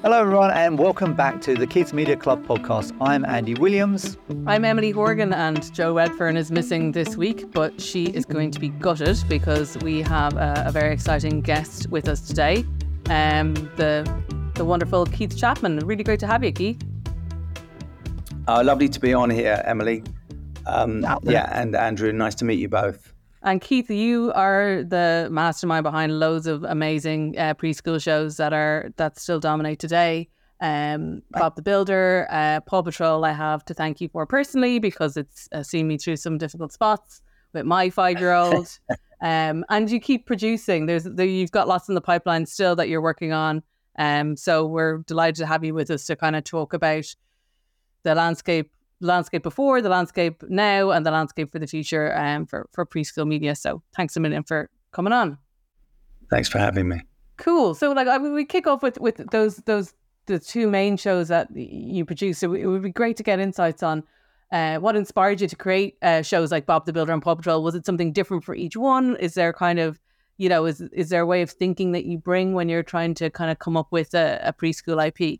Hello everyone and welcome back to the Kids Media Club podcast. I'm Andy Williams. I'm Emily Horgan, and Jo Redfern is missing this week, but she is going to be gutted because we have a very exciting guest with us today. The wonderful Keith Chapman. Really great to have you, Keith. Lovely to be on here, Emily. And Andrew, nice to meet you both. And Keith, you are the mastermind behind loads of amazing preschool shows that still dominate today. Bob the Builder, Paw Patrol, I have to thank you for personally because it's seen me through some difficult spots with my 5-year-old. And you keep producing. You've got lots in the pipeline still that you're working on. So we're delighted to have you with us to kind of talk about the landscape before, the landscape now, and the landscape for the future for preschool media. So thanks a million for coming on. Thanks for having me. Cool. So we kick off with the two main shows that you produce. So it would be great to get insights on what inspired you to create shows like Bob the Builder and Paw Patrol. Was it something different for each one? Is there kind of, is there a way of thinking that you bring when you're trying to kind of come up with a preschool IP?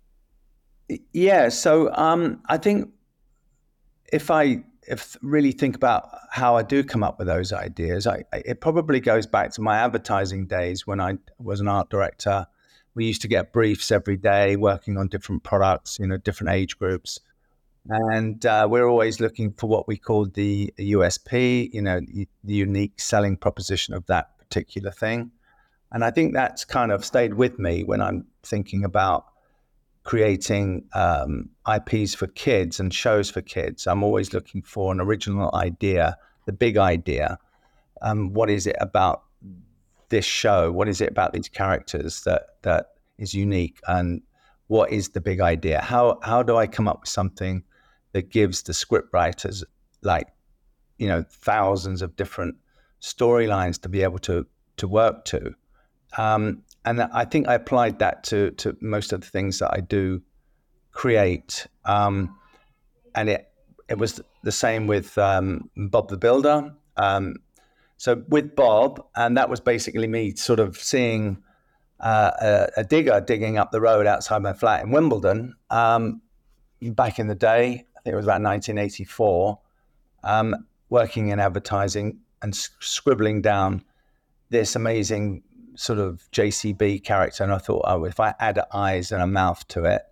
Yeah. So I think if really think about how I do come up with those ideas, it probably goes back to my advertising days when I was an art director. We used to get briefs every day working on different products, different age groups. And we're always looking for what we called the USP, the unique selling proposition of that particular thing. And I think that's kind of stayed with me when I'm thinking about creating IPs for kids and shows for kids. I'm always looking for an original idea, the big idea. What is it about this show? What is it about these characters that is unique? And what is the big idea? How do I come up with something that gives the script writers thousands of different storylines to be able to work to? And I think I applied that to most of the things that I do create. And it was the same with Bob the Builder. So with Bob, and that was basically me sort of seeing a digger digging up the road outside my flat in Wimbledon back in the day. I think it was about 1984, working in advertising and scribbling down this amazing sort of JCB character, and I thought, if I add eyes and a mouth to it,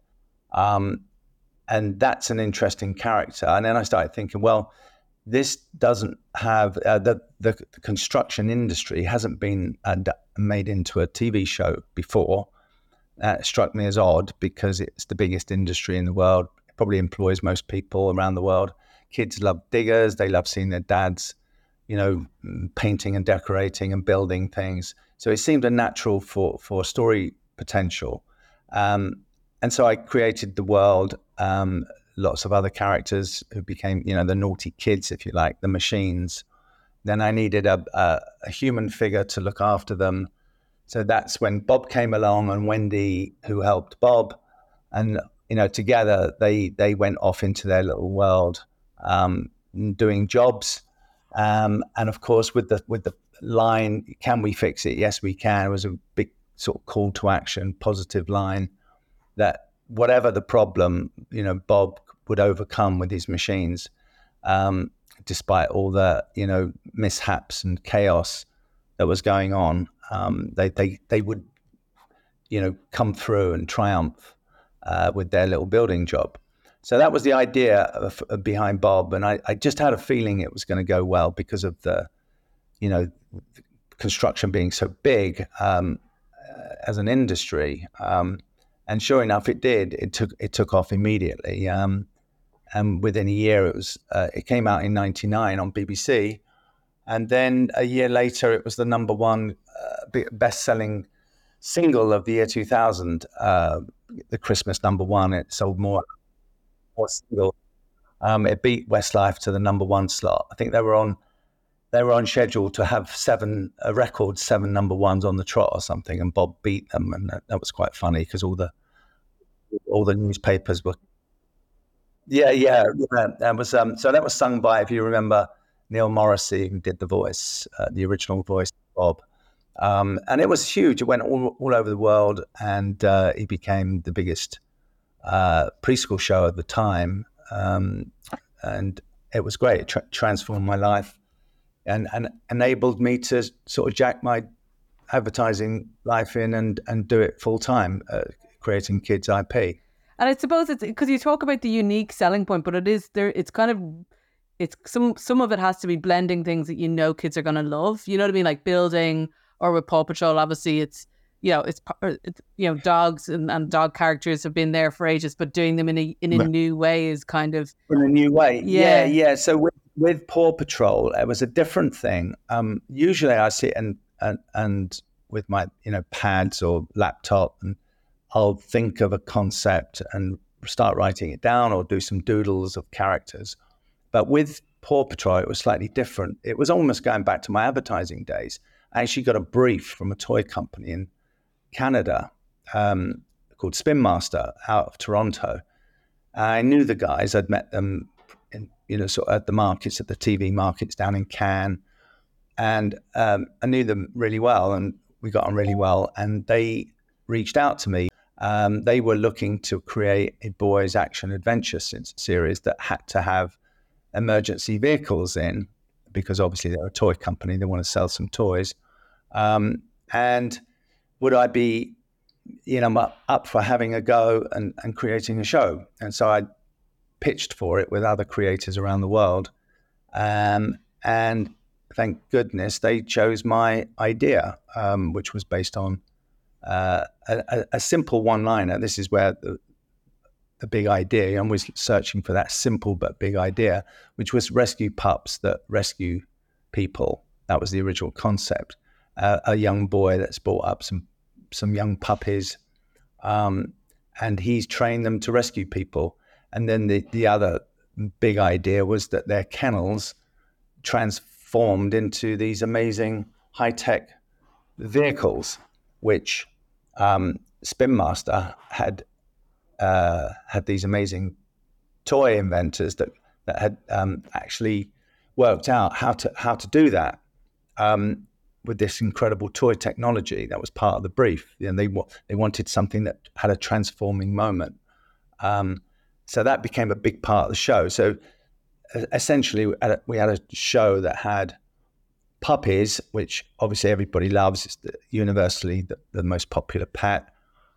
and that's an interesting character. And then I started thinking, well, this doesn't have the construction industry hasn't been made into a TV show before. That struck me as odd because it's the biggest industry in the world. It probably employs most people around the world. Kids love diggers. They love seeing their dads, painting and decorating and building things. So it seemed a natural for story potential. And so I created the world, lots of other characters who became, the naughty kids, if you like, the machines. Then I needed a human figure to look after them. So that's when Bob came along and Wendy, who helped Bob. And, together they went off into their little world, doing jobs. And of course, with the line, "Can we fix it? Yes, we can." It was a big sort of call to action, positive line that whatever the problem, Bob would overcome with his machines, despite all the, mishaps and chaos that was going on. They would, come through and triumph with their little building job. So that was the idea behind Bob. And I just had a feeling it was going to go well because of the, construction being so big as an industry. And sure enough, it did. It took off immediately. And within a year, it came out in '99 on BBC. And then a year later, it was the number one best-selling single of the year 2000, the Christmas number one. It sold more single. It beat Westlife to the number one slot. I think they were on schedule to have seven number ones on the trot or something, and Bob beat them, and that was quite funny because all the newspapers were. Yeah. That was so that was sung by, if you remember, Neil Morrissey, who did the voice, the original voice of Bob. And it was huge. It went all over the world, and it became the biggest preschool show at the time. And it was great. It transformed my life and enabled me to sort of jack my advertising life in and do it full time, creating kids IP. And I suppose it's because you talk about the unique selling point, but it is there. It's kind of, it's some of it has to be blending things that kids are going to love. You know what I mean? Like building, or with Paw Patrol, obviously it's dogs and dog characters have been there for ages, but doing them in a new way is kind of in a new way. Yeah. Yeah. So with Paw Patrol, it was a different thing. Usually I sit and with my pads or laptop, and I'll think of a concept and start writing it down or do some doodles of characters. But with Paw Patrol, it was slightly different. It was almost going back to my advertising days. I actually got a brief from a toy company in Canada called Spin Master out of Toronto. I knew the guys. I'd met them sort of at the markets, at the TV markets down in Cannes. And I knew them really well, and we got on really well. And they reached out to me. They were looking to create a boys' action adventure series that had to have emergency vehicles in, because obviously they're a toy company. They want to sell some toys. And would I be, up for having a go and creating a show? And so I pitched for it with other creators around the world. And thank goodness they chose my idea, which was based on a simple one-liner. This is where the big idea, I'm always searching for that simple but big idea, which was rescue pups that rescue people. That was the original concept. A young boy that's brought up some young puppies, and he's trained them to rescue people. And then the other big idea was that their kennels transformed into these amazing high-tech vehicles, which Spin Master had these amazing toy inventors that had actually worked out how to do that with this incredible toy technology. That was part of the brief. They wanted something that had a transforming moment. So that became a big part of the show. So essentially, we had a show that had puppies, which obviously everybody loves. It's universally the most popular pet.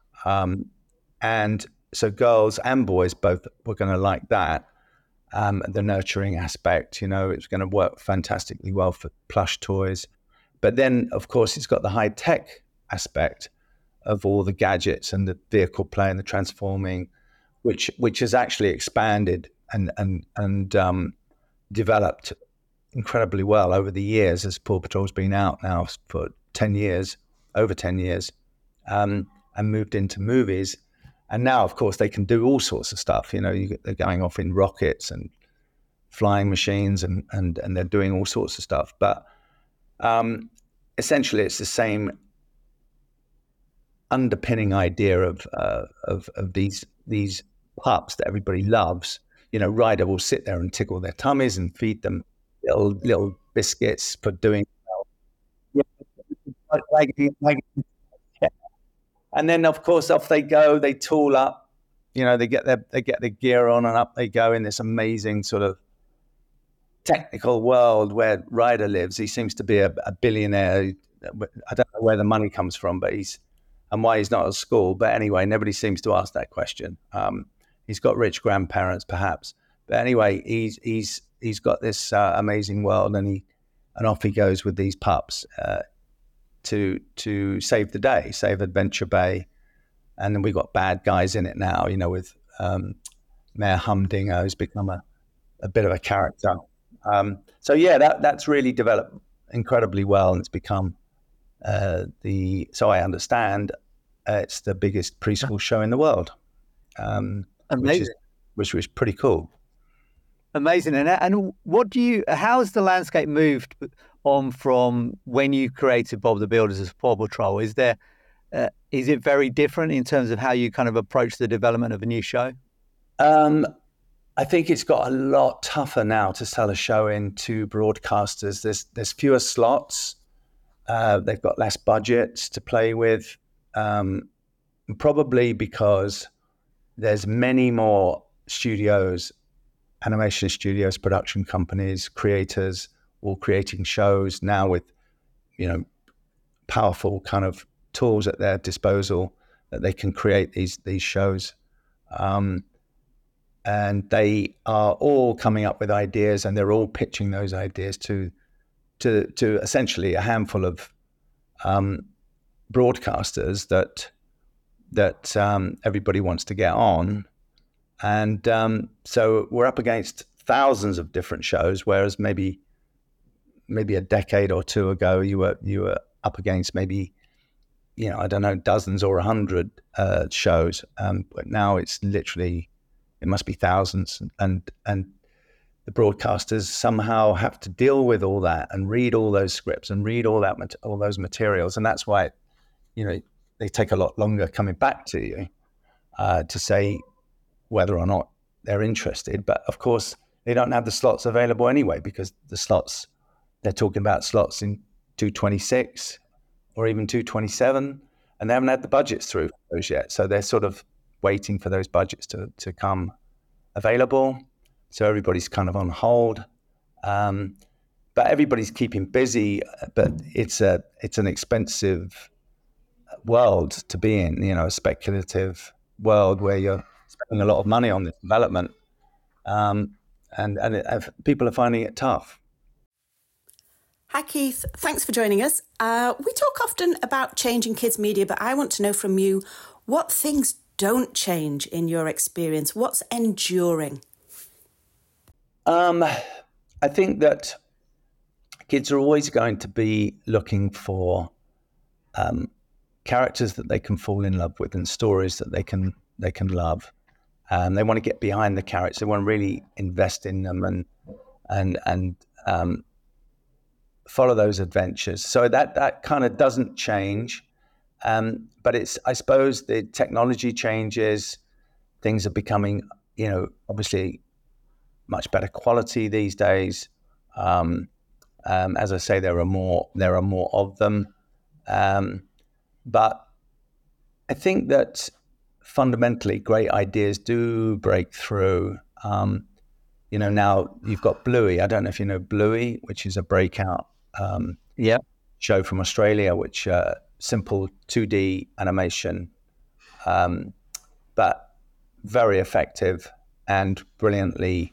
And so girls and boys both were going to like that. The nurturing aspect, it's going to work fantastically well for plush toys. But then, of course, it's got the high-tech aspect of all the gadgets and the vehicle play and the transforming, which has actually expanded and developed incredibly well over the years, as Paw Patrol's been out now for over 10 years, and moved into movies. And now, of course, they can do all sorts of stuff. They're going off in rockets and flying machines, and they're doing all sorts of stuff. But essentially, it's the same underpinning idea of these pups that everybody loves. Ryder will sit there and tickle their tummies and feed them little biscuits for doing well. And then, of course, off they go. They tool up. They get their gear on, and up they go in this amazing sort of technical world where Ryder lives. He seems to be a billionaire. I don't know where the money comes from, but and why he's not at school. But anyway, nobody seems to ask that question. He's got rich grandparents, perhaps. But anyway, he's got this amazing world, and off he goes with these pups to save the day, save Adventure Bay. And then we got bad guys in it now, with Mayor Humdinger, who's become a bit of a character. So yeah, that's really developed incredibly well, and it's become so I understand it's the biggest preschool show in the world. Amazing. Which was pretty cool. Amazing. And how has the landscape moved on from when you created Bob the Builder as Paw Patrol? Is it very different in terms of how you kind of approach the development of a new show? I think it's got a lot tougher now to sell a show into broadcasters. There's fewer slots. They've got less budgets to play with, probably because there's many more studios, animation studios, production companies, creators, all creating shows now with, powerful kind of tools at their disposal that they can create these shows. And they are all coming up with ideas, and they're all pitching those ideas to essentially a handful of broadcasters that everybody wants to get on. And so we're up against thousands of different shows, whereas maybe a decade or two ago you were up against maybe, I don't know, dozens or 100 shows. But now it's literally, it must be thousands, and the broadcasters somehow have to deal with all that and read all those scripts and read all those materials, and that's why, they take a lot longer coming back to you to say whether or not they're interested. But of course, they don't have the slots available anyway, because they're talking about slots in 226 or even 227, and they haven't had the budgets through those yet. So they're sort of waiting for those budgets to come available. So everybody's kind of on hold. But everybody's keeping busy, but it's an expensive world to be in, a speculative world where you're spending a lot of money on this development. And people are finding it tough. Hi, Keith. Thanks for joining us. We talk often about changing kids' media, but I want to know from you what things don't change in your experience. What's enduring? I think that kids are always going to be looking for characters that they can fall in love with and stories that they can love. They want to get behind the characters. They want to really invest in them and follow those adventures. So that kind of doesn't change. But I suppose the technology changes. Things are becoming, obviously much better quality these days. As I say, there are more of them. But I think that fundamentally great ideas do break through. Now you've got Bluey. I don't know if you know Bluey, which is a breakout show from Australia, which simple 2D animation, but very effective and brilliantly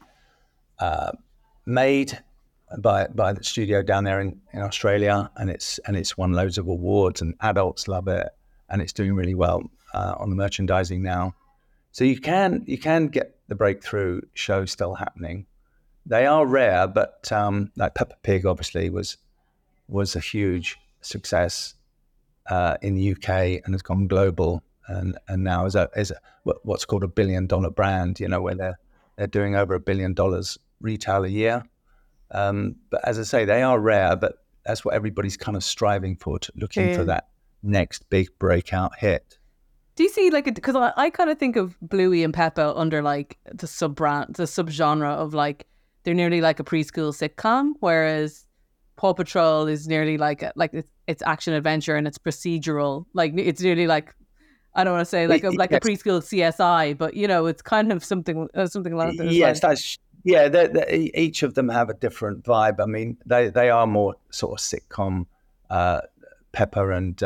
made by the studio down there in Australia, and it's won loads of awards, and adults love it, and it's doing really well on the merchandising now. So you can get the breakthrough show still happening. They are rare, but like Peppa Pig obviously was a huge success in the UK and has gone global, and now is what's called a $1 billion brand. Where they're doing over $1 billion retail a year. But as I say, they are rare, but that's what everybody's kind of striving for, looking for that next big breakout hit. Do you see because I kind of think of Bluey and Peppa under like the subgenre of like they're nearly like a preschool sitcom, whereas Paw Patrol is nearly like it's action adventure and it's procedural. Like it's nearly like, I don't want to say like a preschool CSI, but it's kind of something along those lines. Yes, each of them have a different vibe. I mean, they are more sort of sitcom. Peppa and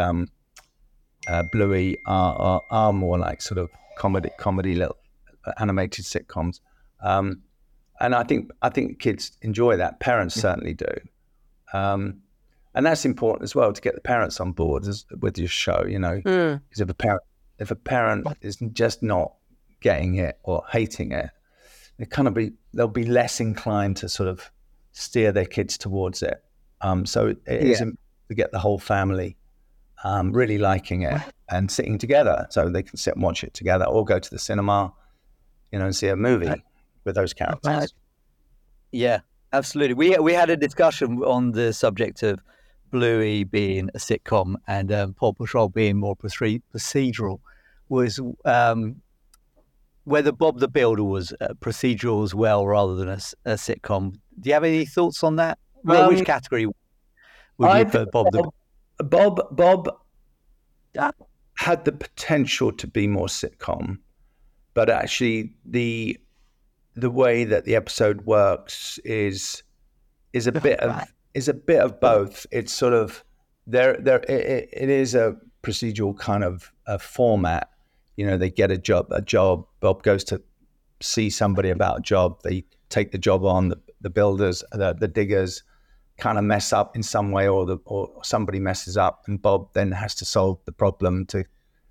Bluey are more like sort of comedy little animated sitcoms, and I think kids enjoy that. Parents certainly do, and that's important as well, to get the parents on board with your show. Because if a parent is just not getting it or hating it, they'll be less inclined to sort of steer their kids towards it. So it is to get the whole family really liking it and sitting together, so they can sit and watch it together, or go to the cinema, and see a movie with those characters. Yeah, absolutely. We had a discussion on the subject of Bluey being a sitcom and Paw Patrol being more procedural. Was whether Bob the Builder was procedural as well, rather than a sitcom. Do you have any thoughts on that? Which category would you put Bob the Builder? Bob had the potential to be more sitcom, but actually the way that the episode works is a bit of both. It's sort of it is a procedural kind of format. They get a job. Bob goes to see somebody about a job. They take the job on. The builders, the diggers, kind of mess up in some way, or somebody messes up, and Bob then has to solve the problem to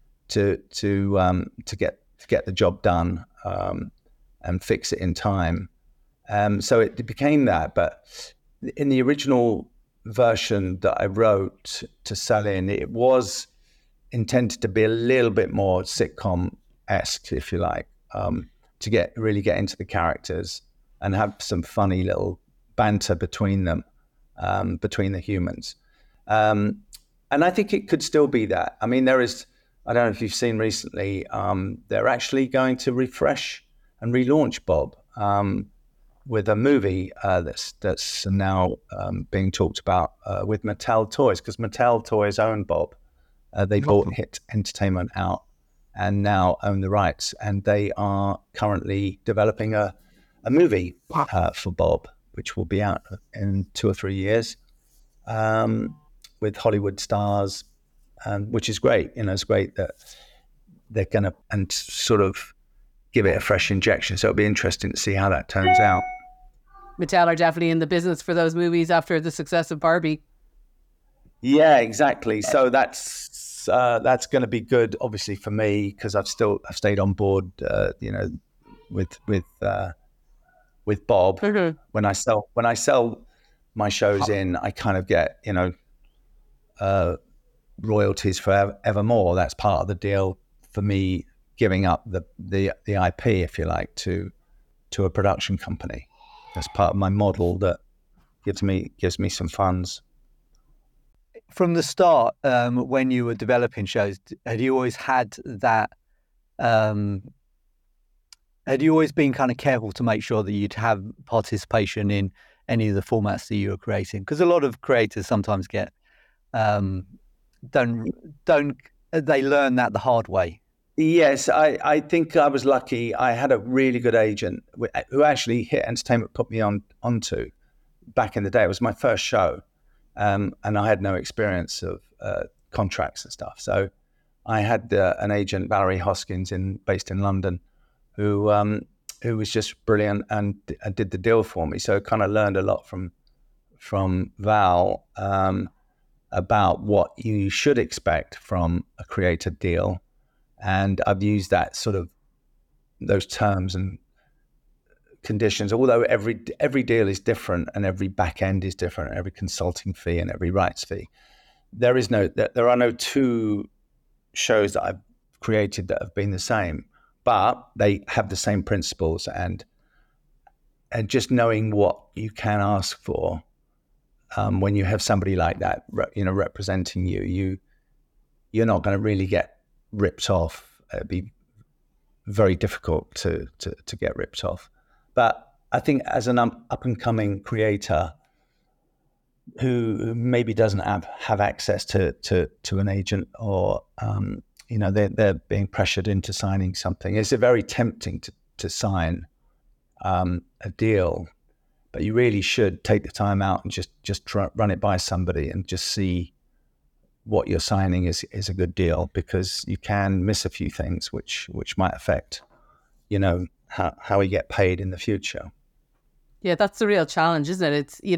get the job done and fix it in time. So it became that. But in the original version that I wrote to sell in, it was intended to be a little bit more sitcom-esque, if you like, to really get into the characters and have some funny little banter between them, between the humans. And I think it could still be that. I mean, I don't know if you've seen recently, they're actually going to refresh and relaunch Bob with a movie that's now being talked about with Mattel Toys, because Mattel Toys own Bob. They bought Hit Entertainment out and now own the rights, and they are currently developing a movie for Bob, which will be out in 2 or 3 years, with Hollywood stars, which is great. It's great that they're going to and sort of give it a fresh injection. So it'll be interesting to see how that turns out. Mattel are definitely in the business for those movies after the success of Barbie. Yeah, exactly. So that's going to be good, obviously, for me, because I've stayed on board, with Bob. Mm-hmm. When I sell my shows in, I kind of get royalties forevermore. That's part of the deal for me, giving up the IP, if you like, to a production company. That's part of my model that gives me some funds. From the start, when you were developing shows, had you always had that? Had you always been kind of careful to make sure that you'd have participation in any of the formats that you were creating? Because a lot of creators sometimes get don't they learn that the hard way? Yes, I think I was lucky. I had a really good agent who actually Hit Entertainment put me onto back in the day. It was my first show, and I had no experience of contracts and stuff. So I had an agent, Valerie Hoskins, based in London, who was just brilliant and did the deal for me. So I kind of learned a lot from Val about what you should expect from a creator deal. And I've used that sort of those terms and conditions, although every deal is different and every back end is different, every consulting fee and every rights fee. There are no two shows that I've created that have been the same, but they have the same principles, and just knowing what you can ask for when you have somebody like that, representing you're not going to really get ripped off. It'd be very difficult to get ripped off. But I think as an up and coming creator who maybe doesn't have access to an agent, or they're being pressured into signing something, it's very tempting to sign a deal, but you really should take the time out and just run it by somebody and just see what you're signing is a good deal, because you can miss a few things which might affect, how we get paid in the future. Yeah, that's the real challenge, isn't it? It's,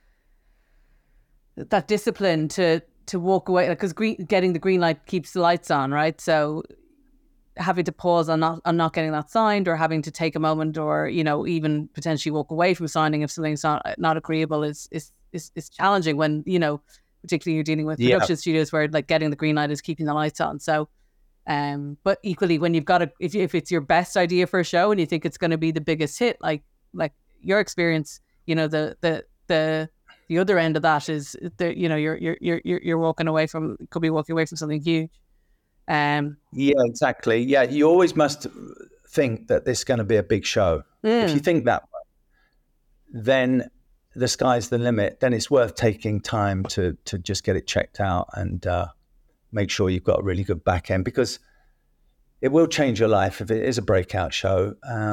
that discipline to walk away, because getting the green light keeps the lights on, right? So having to pause on not getting that signed, or having to take a moment, or even potentially walk away from signing if something's not agreeable is challenging when particularly you're dealing with production studios where like getting the green light is keeping the lights on. So but equally, when you've got if it's your best idea for a show and you think it's going to be the biggest hit, like your experience, the other end of that is you're walking away from something huge. Yeah, exactly. Yeah, you always must think that this is going to be a big show. If you think that way, then the sky's the limit, then it's worth taking time to just get it checked out and make sure you've got a really good back end, because it will change your life if it is a breakout show.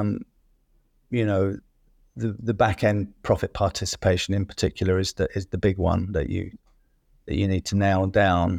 The back end profit participation in particular is the big one that you need to nail down.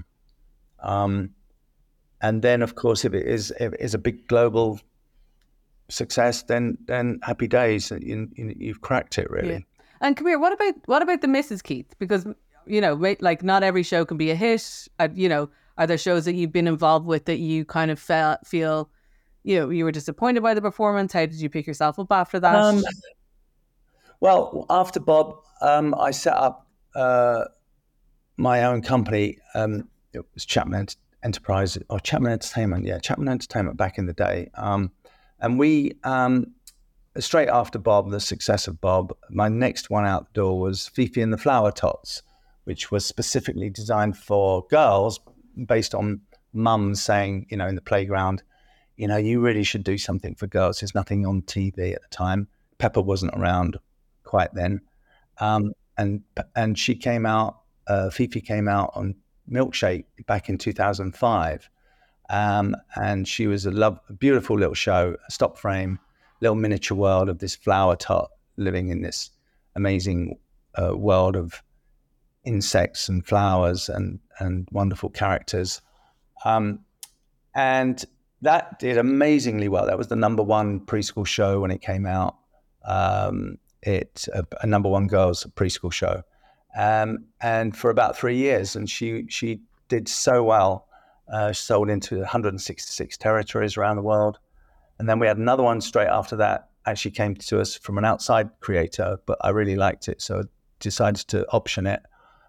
And then, of course, if it is a big global success, then happy days. You've cracked it, really. Yeah. And Kabir, what about the Mrs. Keith? Because like not every show can be a hit. Are there shows that you've been involved with that you kind of feel you were disappointed by the performance? How did you pick yourself up after that? Well, after Bob, I set up my own company. It was Chapman Enterprise or Chapman Entertainment. Yeah, Chapman Entertainment back in the day. And we, straight after Bob, the success of Bob, my next one out the door was Fifi and the Flower Tots, which was specifically designed for girls, based on mums saying, in the playground, you really should do something for girls. There's nothing on TV at the time. Pepper wasn't around quite then. And she came out, Fifi came out on Milkshake back in 2005. And she was a beautiful little show, a stop frame, little miniature world of this flower tot living in this amazing world of insects and flowers and wonderful characters. And that did amazingly well. That was the number one preschool show when it came out. It's a number one girls preschool show. And for about 3 years, and she did so well. Sold into 166 territories around the world. And then we had another one straight after that, actually came to us from an outside creator, but I really liked it, so I decided to option it.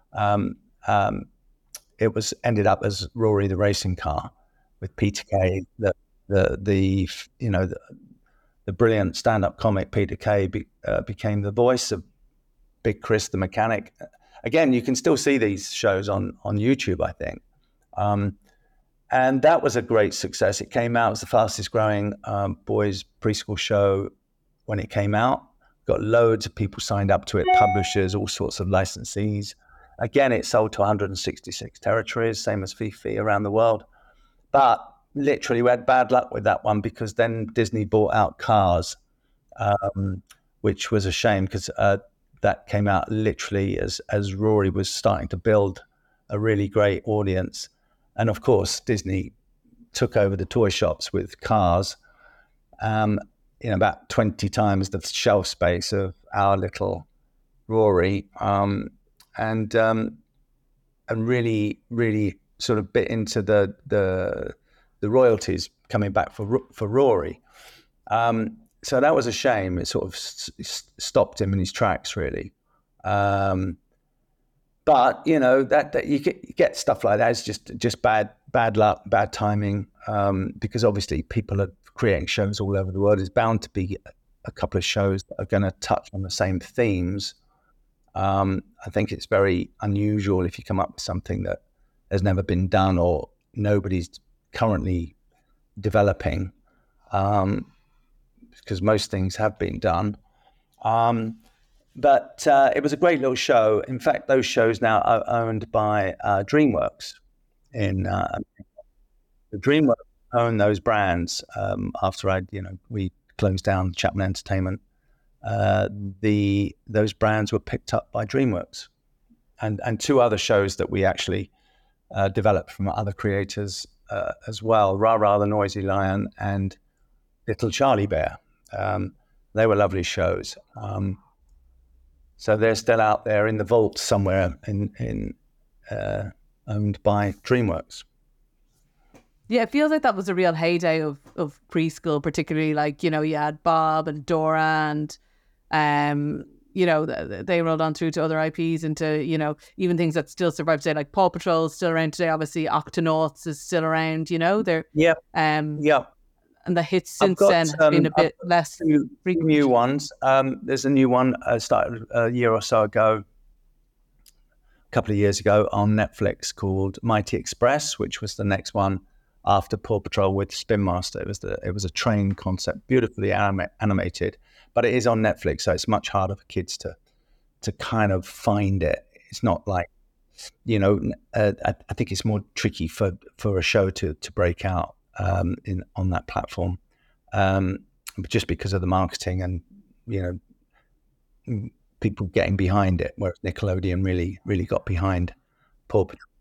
It ended up as Rory the Racing Car with Peter Kay, the brilliant stand-up comic Peter Kay became the voice of Big Chris the Mechanic. Again, you can still see these shows on YouTube, I think. And that was a great success. It came out, it was the fastest growing boys preschool show when it came out. Got loads of people signed up to it, publishers, all sorts of licensees. Again, it sold to 166 territories, same as Fifi around the world. But literally we had bad luck with that one, because then Disney bought out Cars, which was a shame, because that came out literally as Rory was starting to build a really great audience. And of course, Disney took over the toy shops with Cars, about 20 times the shelf space of our little Rory, and really, really sort of bit into the royalties coming back for Rory. So that was a shame. It sort of stopped him in his tracks, really. But that you get stuff like that. It's just bad luck, bad timing. Because obviously people are creating shows all over the world. There's bound to be a couple of shows that are going to touch on the same themes. I think it's very unusual if you come up with something that has never been done or nobody's currently developing, because most things have been done. But it was a great little show. In fact, those shows now are owned by DreamWorks. The DreamWorks own those brands. After we closed down Chapman Entertainment, those brands were picked up by DreamWorks, and two other shows that we actually developed from other creators as well: Ra Ra the Noisy Lion and Little Charlie Bear. They were lovely shows. So they're still out there in the vault somewhere, owned by DreamWorks. Yeah, it feels like that was a real heyday of preschool, particularly you had Bob and Dora and they rolled on through to other IPs into, even things that still survive today, like Paw Patrol is still around today. Obviously, Octonauts is still around, they're... Yeah. And the hits since then have been a bit less frequent. New ones. There's a new one started a year or so ago, a couple of years ago on Netflix, called Mighty Express, which was the next one after Paw Patrol with Spin Master. It was a train concept, beautifully animated, but it is on Netflix, so it's much harder for kids to kind of find it. It's not like, I think it's more tricky for a show to break out on that platform, just because of the marketing and people getting behind it. Whereas Nickelodeon really got behind Paw Patrol.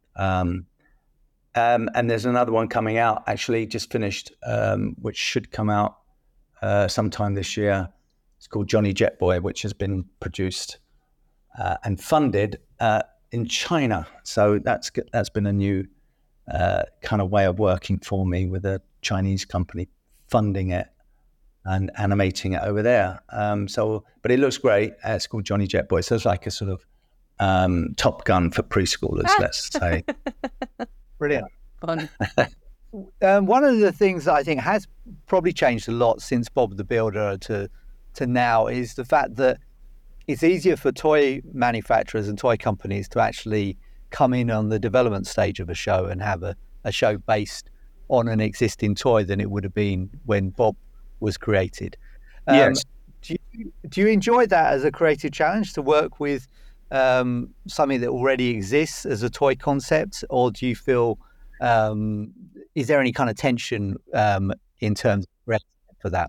And there's another one coming out, actually just finished, which should come out sometime this year. It's called Johnny Jetboy, which has been produced and funded in China. So that's been a new kind of way of working for me, with a Chinese company funding it and animating it over there. But it looks great. It's called Johnny Jetboy. So it's like a sort of Top Gun for preschoolers, let's say. Brilliant. Fun. One of the things that I think has probably changed a lot since Bob the Builder to now is the fact that it's easier for toy manufacturers and toy companies to actually come in on the development stage of a show and have a show based on an existing toy than it would have been when Bob was created. Yes. Do you enjoy that as a creative challenge, to work with something that already exists as a toy concept, or do you feel is there any kind of tension in terms of for that?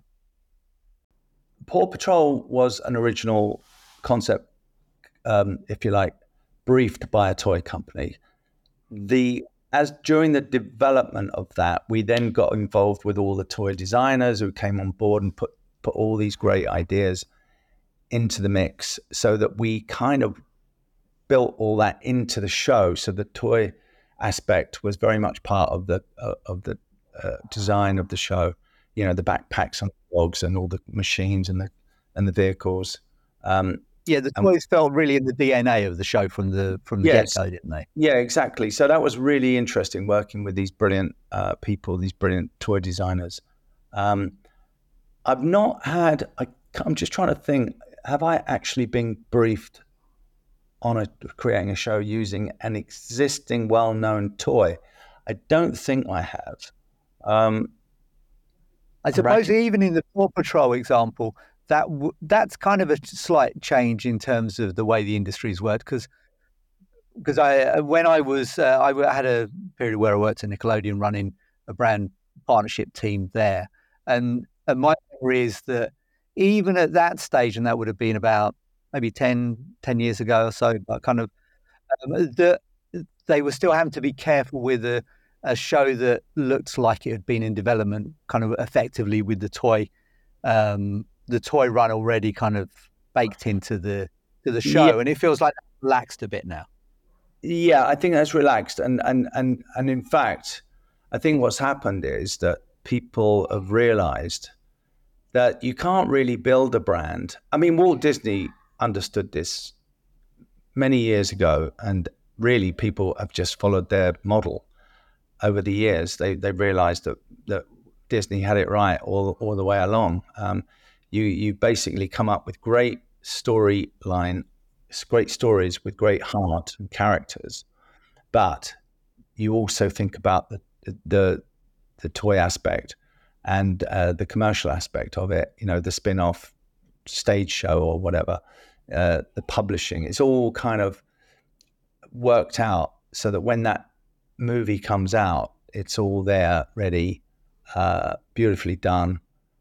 Paw Patrol was an original concept, if you like, briefed by a toy company. During the development of that, we then got involved with all the toy designers who came on board and put all these great ideas into the mix, so that we kind of built all that into the show. So the toy aspect was very much part of the design of the show. The backpacks and the dogs and all the machines and the vehicles. The toys felt really in the DNA of the show from the get-go, didn't they? Yeah, exactly. So that was really interesting, working with these brilliant people, these brilliant toy designers. I've not had. I'm just trying to think. Have I actually been briefed on creating a show using an existing well-known toy? I don't think I have. I suppose even in the Paw Patrol example, that's kind of a slight change in terms of the way the industry's worked, because I had a period where I worked at Nickelodeon running a brand partnership team there, and my memory is that even at that stage, and that would have been about maybe 10 years ago or so, but kind of that they were still having to be careful with a show that looked like it had been in development, kind of effectively with the toy run already kind of baked into the show. Yeah. And it feels like that's relaxed a bit now. Yeah, I think that's relaxed, and in fact, I think what's happened is that people have realized that you can't really build a brand. I mean, Walt Disney understood this many years ago, and really people have just followed their model over the years. They realized that Disney had it right all the way along. You basically come up with great stories with great heart and characters, but you also think about the toy aspect and the commercial aspect of it. The spin-off stage show or whatever, the publishing. It's all kind of worked out so that when that movie comes out, it's all there, ready, beautifully done,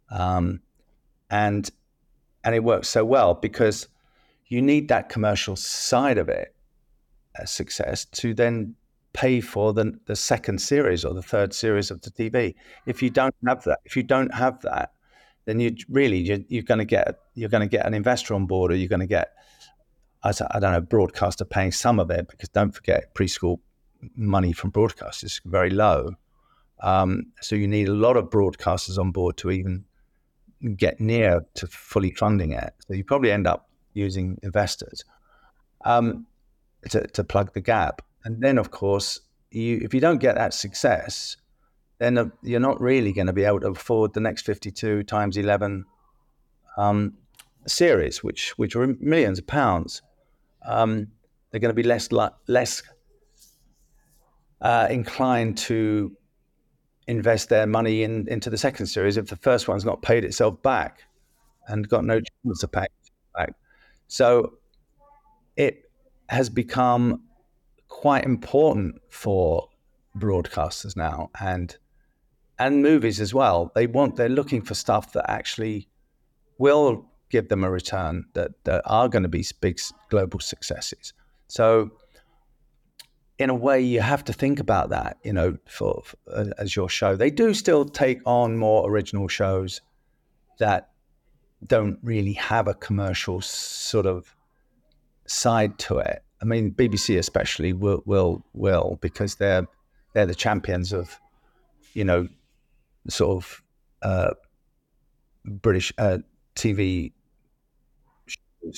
and it works so well because you need that commercial side of it as success to then pay for the second series or the third series of the TV. If you don't have that, then you're going to get an investor on board, or you're going to get, I don't know, a broadcaster paying some of it, because don't forget, preschool money from broadcasters is very low. So you need a lot of broadcasters on board to even get near to fully funding it. So you probably end up using investors to plug the gap. And then, of course, if you don't get that success, then you're not really going to be able to afford the next 52 times 11 series, which are millions of pounds. They're going to be less inclined to invest their money into the second series if the first one's not paid itself back and got no chance to pay it back. So it has become quite important for broadcasters now and movies as well. They're looking for stuff that actually will give them a return, that are going to be big global successes. So in a way, you have to think about that, for as your show. They do still take on more original shows that don't really have a commercial sort of side to it. I mean, BBC especially will because they're the champions of, sort of British TV shows.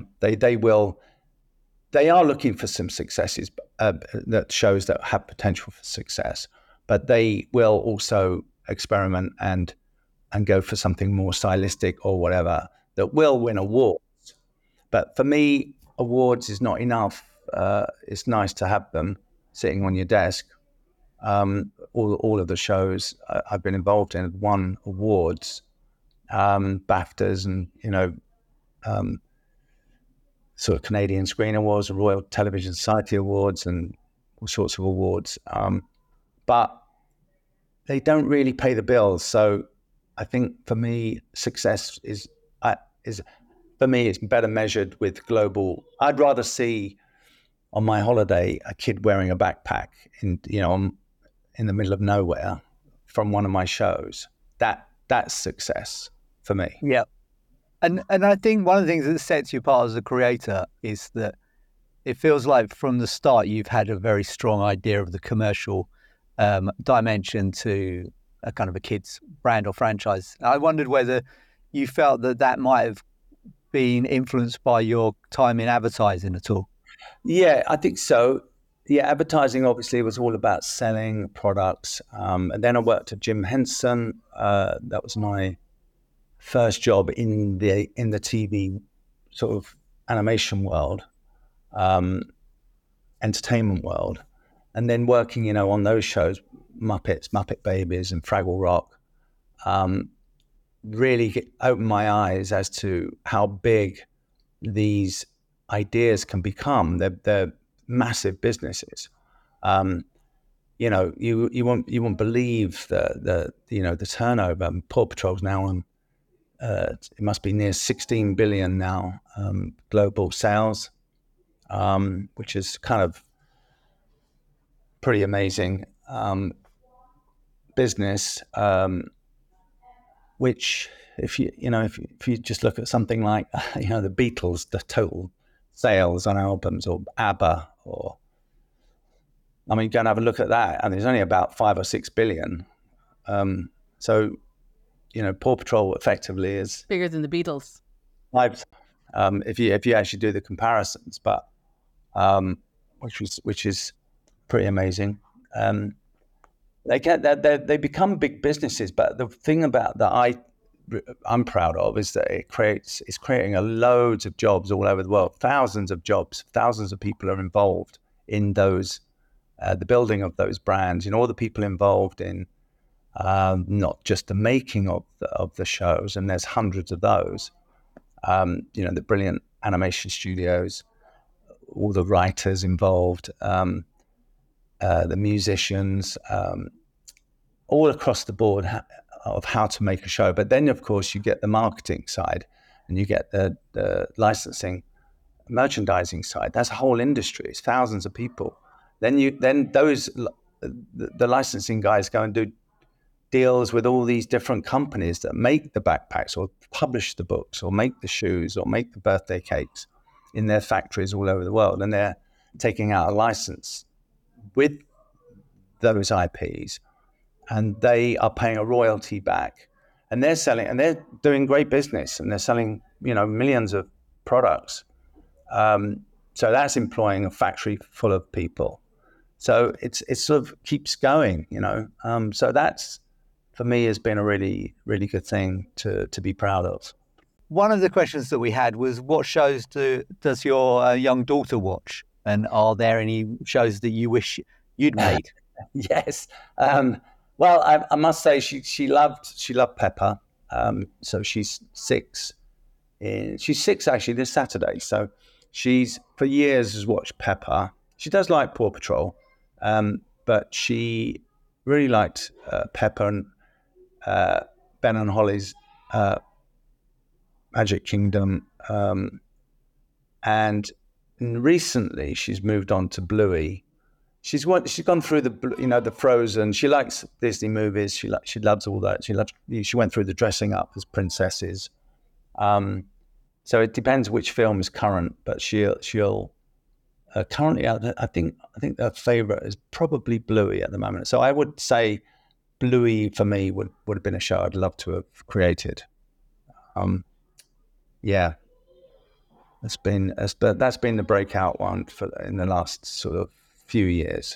They are looking for some successes, that shows that have potential for success, but they will also experiment and go for something more stylistic or whatever that will win awards. But for me, awards is not enough. It's nice to have them sitting on your desk. All of the shows I've been involved in have won awards, BAFTAs, and sort of Canadian Screen Awards, Royal Television Society Awards, and all sorts of awards. But they don't really pay the bills. So I think for me, success is for me, it's better measured with global. I'd rather see on my holiday a kid wearing a backpack in the middle of nowhere from one of my shows. That's success for me. Yeah. And I think one of the things that sets you apart as a creator is that it feels like from the start you've had a very strong idea of the commercial dimension to a kind of a kid's brand or franchise. I wondered whether you felt that might have been influenced by your time in advertising at all. Yeah, I think so. Yeah, advertising obviously was all about selling products. And then I worked at Jim Henson. That was my first job in the TV sort of animation world, entertainment world. And then working, on those shows, Muppets, Muppet Babies, and Fraggle Rock, really opened my eyes as to how big these ideas can become. They're massive businesses. You won't believe the turnover. Paw Patrol's now on. It must be near 16 billion now, global sales, which is kind of pretty amazing business. Which, if you just look at something like the Beatles, the total sales on albums, or ABBA, go and have a look at that, and there's only about 5 or 6 billion. So, Paw Patrol effectively is bigger than the Beatles. If you actually do the comparisons, but which is pretty amazing. They become big businesses, but the thing about that I'm proud of is that it's creating loads of jobs all over the world. Thousands of jobs, thousands of people are involved in those, the building of those brands. All the people involved in not just the making of the shows, and there's hundreds of those. The brilliant animation studios, all the writers involved, the musicians, all across the board of how to make a show. But then, of course, you get the marketing side, and you get the licensing, merchandising side. That's a whole industry. It's thousands of people. Then the licensing guys go and do deals with all these different companies that make the backpacks, or publish the books, or make the shoes, or make the birthday cakes in their factories all over the world. And they're taking out a license with those IPs, and they are paying a royalty back, and they're selling, and they're doing great business, and they're selling, millions of products. So that's employing a factory full of people. So it sort of keeps going, So that's, for me, has been a really, really good thing to be proud of. One of the questions that we had was, what shows does your young daughter watch? And are there any shows that you wish you'd made? Yes. Well, I must say she loved Peppa. So she's 6. She's 6 actually this Saturday. So She's for years has watched Peppa. She does like Paw Patrol, but she really liked Peppa and Ben and Holly's Magic Kingdom, and recently she's moved on to Bluey. She's gone through the Frozen. She likes Disney movies. She loves all that. She went through the dressing up as princesses. So it depends which film is current, but she'll currently I think her favorite is probably Bluey at the moment. So I would say Bluey for me would have been a show I'd love to have created. Yeah, that's been the breakout one in the last sort of few years.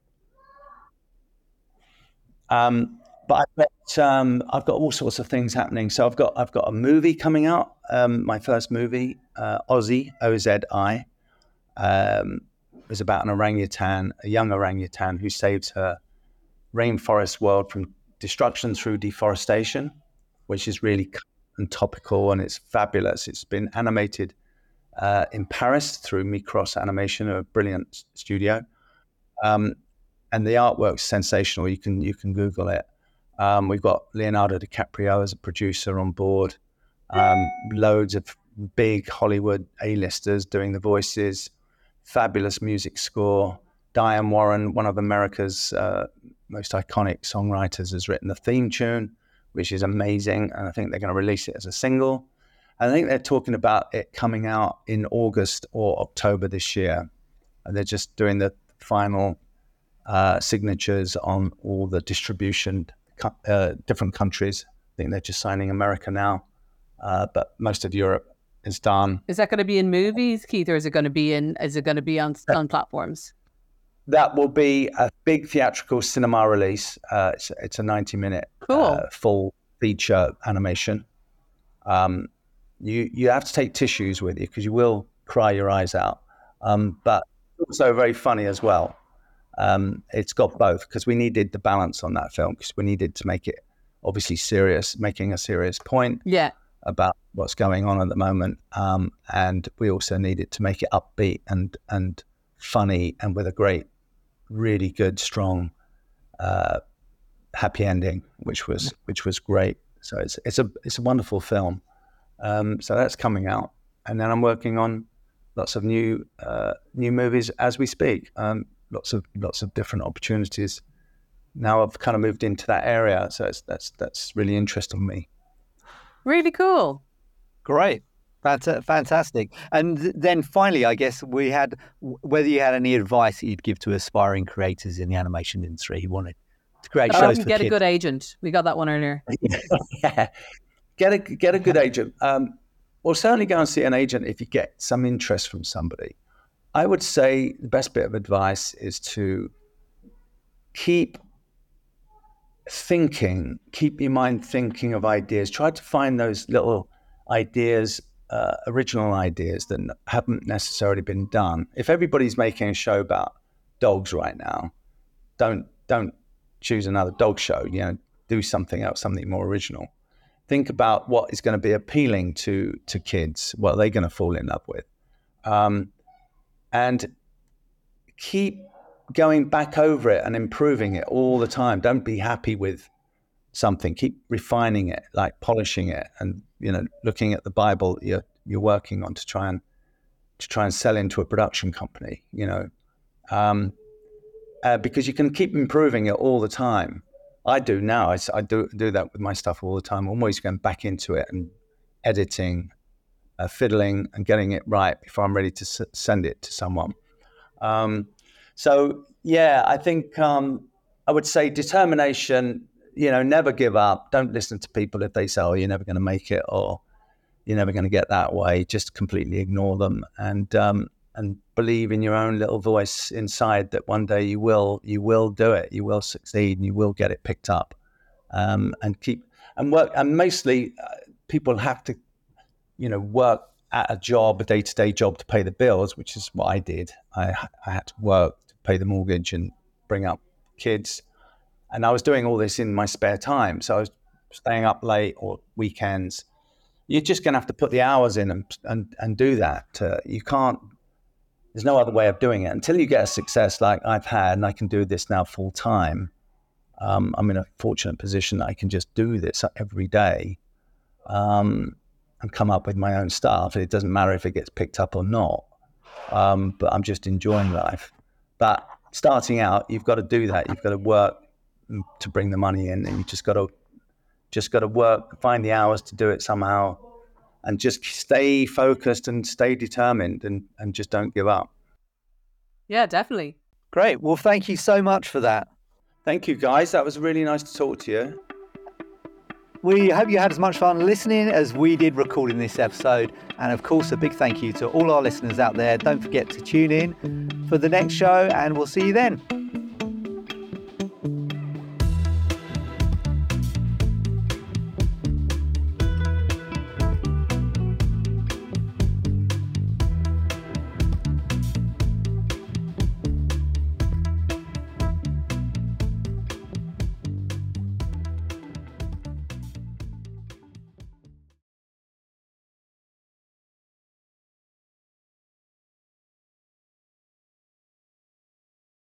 But I've got all sorts of things happening. So I've got a movie coming out. My first movie, Ozzy, Ozi, is about an orangutan, a young orangutan who saves her rainforest world from destruction through deforestation, which is really and topical, and it's fabulous. It's been animated in Paris through Micros Animation, a brilliant studio, and the artwork's sensational. You can Google it. We've got Leonardo DiCaprio as a producer on board, loads of big Hollywood A-listers doing the voices, fabulous music score. Diane Warren, one of America's most iconic songwriters, has written the theme tune, which is amazing, and I think they're going to release it as a single. I think they're talking about it coming out in August or October this year, and they're just doing the final signatures on all the distribution, different countries. I think they're just signing America now, but most of Europe is done. Is that going to be in movies, Keith, or is it going to be on platforms? That will be a big theatrical cinema release. It's a 90-minute full feature animation. You have to take tissues with you because you will cry your eyes out. But also very funny as well. It's got both because we needed the balance on that film because we needed to make it obviously serious, making a serious point about what's going on at the moment. And we also needed to make it upbeat and funny and with a great, really good, strong, happy ending, which was great. So it's a wonderful film. So that's coming out, and then I'm working on lots of new movies as we speak. Lots of different opportunities. Now I've kind of moved into that area, so that's really interesting me. Really cool. Great. Fantastic. And then finally, I guess we had whether you had any advice that you'd give to aspiring creators in the animation industry who wanted to create shows for get kids. A good agent. We got that one earlier. Yeah. Get a good agent. Well, certainly go and see an agent if you get some interest from somebody. I would say the best bit of advice is to keep your mind thinking of ideas. Try to find those little ideas, original ideas that haven't necessarily been done. If everybody's making a show about dogs right now, don't choose another dog show. Do something else, something more original. Think about what is going to be appealing to kids, what they're going to fall in love with. And keep going back over it and improving it all the time. Don't be happy with something. Keep refining it, like polishing it, and looking at the Bible you're working on to try and sell into a production company. Because you can keep improving it all the time. I do now. I do that with my stuff all the time. I'm always going back into it and editing, fiddling, and getting it right before I'm ready to send it to someone. So yeah, I think I would say determination. Never give up. Don't listen to people if they say, "Oh, you're never going to make it," or "You're never going to get that way." Just completely ignore them and believe in your own little voice inside that one day you will do it. You will succeed and you will get it picked up. And keep and work. And mostly, people have to, work at a job, a day-to-day job to pay the bills, which is what I did. I had to work to pay the mortgage and bring up kids. And I was doing all this in my spare time. So I was staying up late or weekends. you're just going to have to put the hours in and do that. You can't. There's no other way of doing it until you get a success like I've had, and I can do this now full time. I'm in a fortunate position that I can just do this every day and come up with my own stuff. It doesn't matter if it gets picked up or not, but I'm just enjoying life. But starting out, you've got to do that. You've got to work to bring the money in, and you just got to work, find the hours to do it somehow, and just stay focused and stay determined and just don't give up. Yeah, definitely. Great. Well, thank you so much for that. Thank you, guys. That was really nice to talk to you. We hope you had as much fun listening as we did recording this episode. And of course, a big thank you to all our listeners out there. Don't forget to tune in for the next show, and we'll see you then.